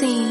scene.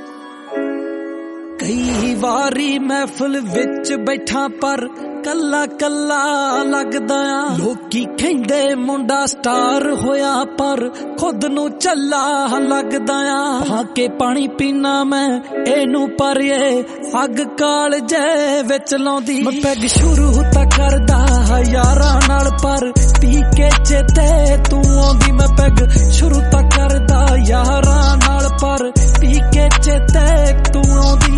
कई वारी महफिल विच बैठा पर कल्ला कल्ला लगदा आ। लोकी कहंदे मुंडा स्टार होया पर खुद नू चला लगदा आ। भाके पानी पीना मैं एनू पर ये अग काल जे विच लाउंदी। मैं पैग शुरू तां करदा यारां नाल पर पी के चेते तू आउंदी। मैं पैग शुरू तां करदा यारां नाल पर पी के चेते तू आउंदी।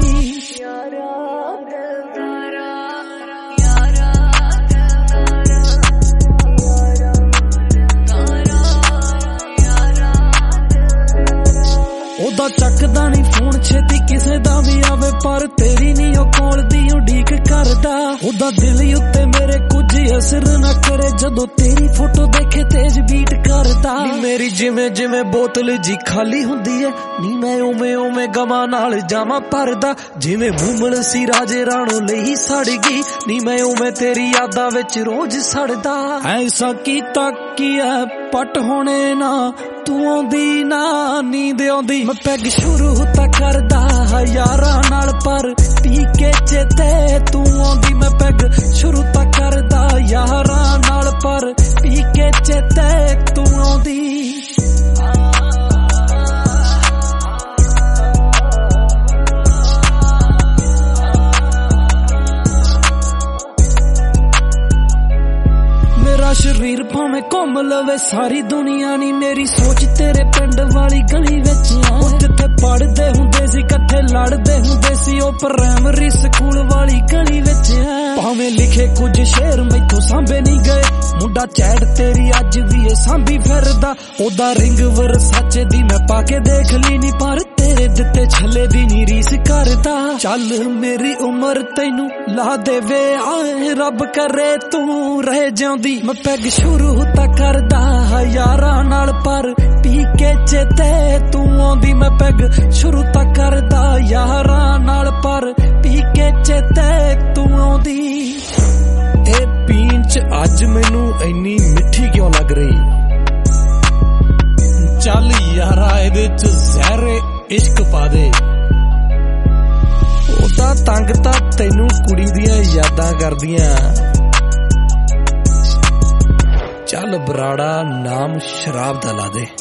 ओदा चकदा नहीं फोन छेती किसे दा भी आवे पर तेरी नहीं ओ कोल दी उड़ीक करदा। ओदा दिल उत्ते मेरे कुछ असर ना करे जदों तेरी फोटो देखे तेज बीट करदा। नी मेरी जिवें जिवें बोतल जी खाली हुंदी है नी मैं उवें उवें गमां नाल जावां भरदा। जिवें मुमल सी राजे राणो लई सड़ गई नी मैं उवें तेरी यादां विच रोज सड़दा। ऐसा कीता की पट होने ना तू आउंदी ना नींद आउंदी। मैं पैग शुरू तां करदा यारां नाल पर पी के चेते तू आउंदी। मैं पैग शुरू तां करदा यारां नाल पर पी के चेते तू आउंदी। मेरा शरीर भावें घुम लवे सारी दुनिया नी मेरी सोच तेरे पिंड वाली गली विच आ। जिथे पढ़दे हुंदे सी कट्ठे लड़दे हुंदे सी ओ प्राइमरी स्कूल वाली गली विच आ। भावें लिखे कुछ शेर मैथों सांभे नहीं गए मुंडा चैट तेरी अज भी ए सांभी फिरदा। ओदा रिंग वरसाचे दी मैं पाके देख ली नी पर तेरे दिते छले दी नी रीस करदा। चल मेरी उम्र तैनू ला देवे आए रब करे तू रह जांदी। मैं पैग शुरू तां करदा यारां नाल पर पी के चेते तू आउंदी। मैं पैग शुरू तां करदा यारां नाल पर पी के चेते तू आउंदी। ए पीन च अज मैनू इन्नी मिठी क्यों लग रही। चल यारा इहदे च ज़हरे इश्क पा दे। ओदा तंग तां तैनू कुड़ी दियां यादां करदियां। चल बराड़ा नाम शराब दा ला दे।